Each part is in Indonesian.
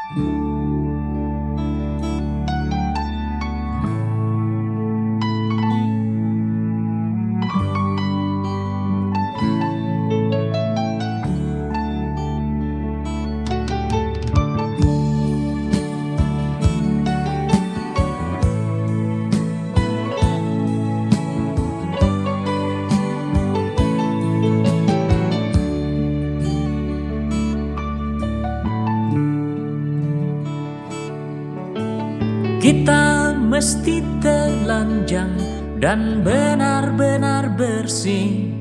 Kita mesti telanjang dan benar-benar bersih,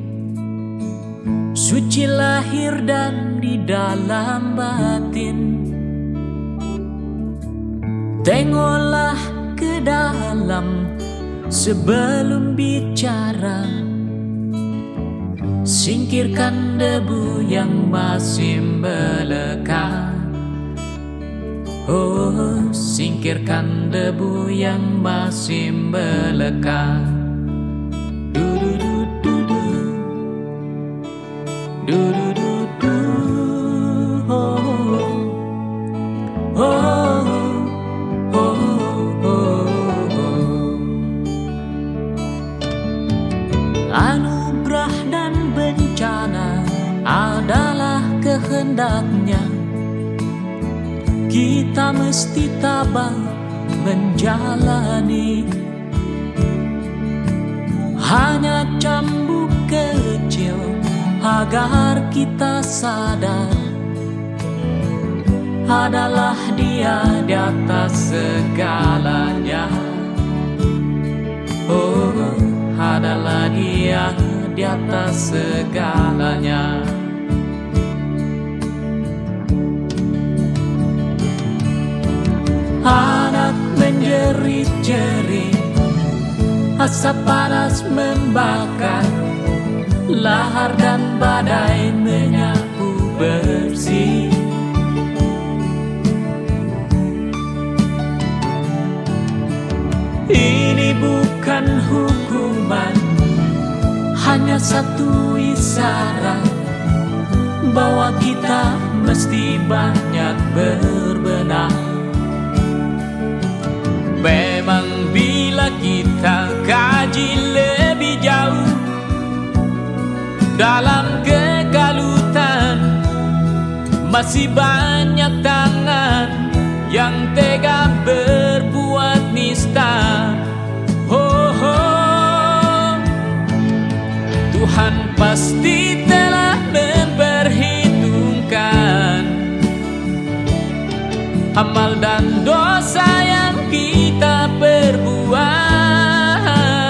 suci lahir dan di dalam batin. Tengoklah ke dalam sebelum bicara, singkirkan debu yang masih melekat. Oh, singkirkan debu yang masih melekat. Du-du-du-du-du, du-du-du-du, oh, oh, oh, oh, oh. Anugerah dan bencana adalah kehendaknya. Kita mesti tabah menjalani. Hanya cambuk kecil agar kita sadar, adalah Dia di atas segalanya. Oh, adalah Dia di atas segalanya. Anak menjerit-jerit, asap panas membakar, lahar dan badai menyapu bersih. Ini bukan hukuman, hanya satu isyarat bahwa kita mesti banyak berbenah. Memang bila kita kaji lebih jauh dalam kegalutan, masih banyak tangan yang tega berbuat nista. Oh, oh. Tuhan pasti telah memperhitungkan amal dan dosa yang kita perbuat.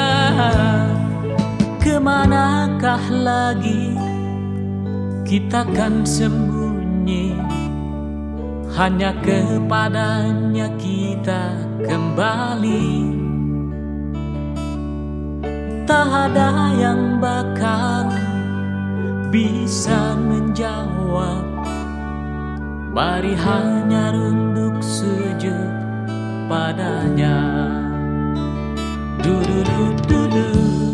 Kemanakah lagi kita kan sembunyi? Hanya kepadanya kita kembali. Tak ada yang bakal bisa menjawab. Mari hanya runduk sujud padanya. Du-du-du-du-du.